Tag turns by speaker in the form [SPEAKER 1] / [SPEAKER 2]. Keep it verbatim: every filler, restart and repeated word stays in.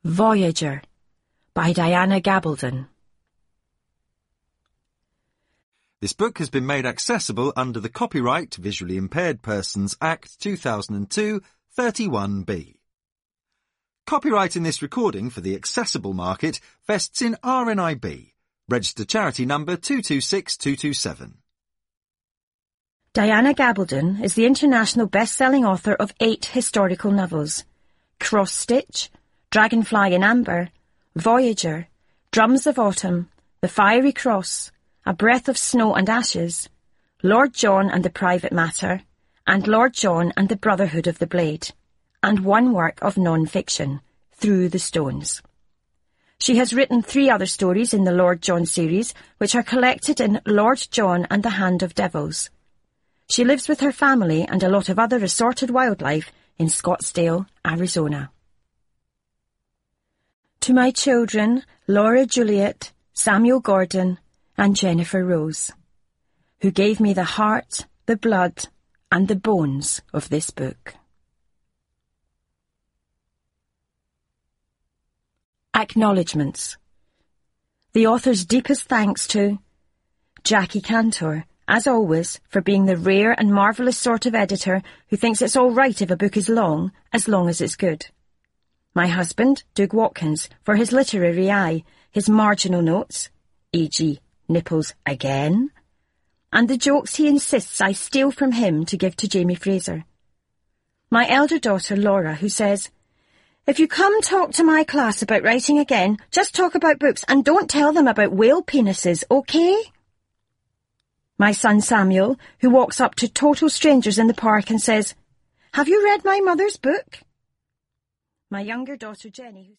[SPEAKER 1] Voyager by Diana Gabaldon.
[SPEAKER 2] This book has been made accessible under the Copyright Visually Impaired Persons Act two thousand two, thirty-one B. Copyright in this recording for the accessible market vests in R N I B, registered charity number two two six two two seven.
[SPEAKER 1] Diana Gabaldon is the international best-selling author of eight historical novels: Cross-Stitch, Dragonfly in Amber, Voyager, Drums of Autumn, The Fiery Cross, A Breath of Snow and Ashes, Lord John and the Private Matter, and Lord John and the Brotherhood of the Blade, and one work of non-fiction, Through the Stones. She has written three other stories in the Lord John series, which are collected in Lord John and the Hand of Devils. She lives with her family and a lot of other assorted wildlife in Scottsdale, Arizona. To my children, Laura Juliet, Samuel Gordon, and Jennifer Rose, who gave me the heart, the blood, and the bones of this book. Acknowledgements. The author's deepest thanks to Jackie Cantor, as always, for being the rare and marvellous sort of editor who thinks it's all right if a book is long, as long as it's good. My husband, Doug Watkins, for his literary eye, his marginal notes, for example, nipples again, and the jokes he insists I steal from him to give to Jamie Fraser. My elder daughter, Laura, who says, "If you come talk to my class about writing again, just talk about books and don't tell them about whale penises, okay?" My son, Samuel, who walks up to total strangers in the park and says, "Have you read my mother's book?" My younger daughter, Jenny, who